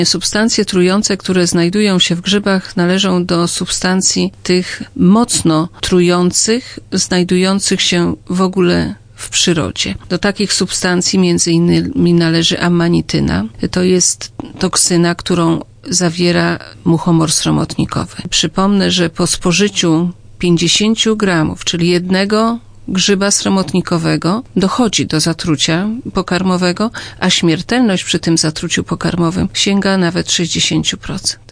Substancje trujące, które znajdują się w grzybach, należą do substancji tych mocno trujących, znajdujących się w ogóle w przyrodzie. Do takich substancji między innymi należy amanityna. To jest toksyna, którą zawiera muchomor sromotnikowy. Przypomnę, że po spożyciu 50 gramów, czyli jednego grzyba sromotnikowego, dochodzi do zatrucia pokarmowego, a śmiertelność przy tym zatruciu pokarmowym sięga nawet 60%.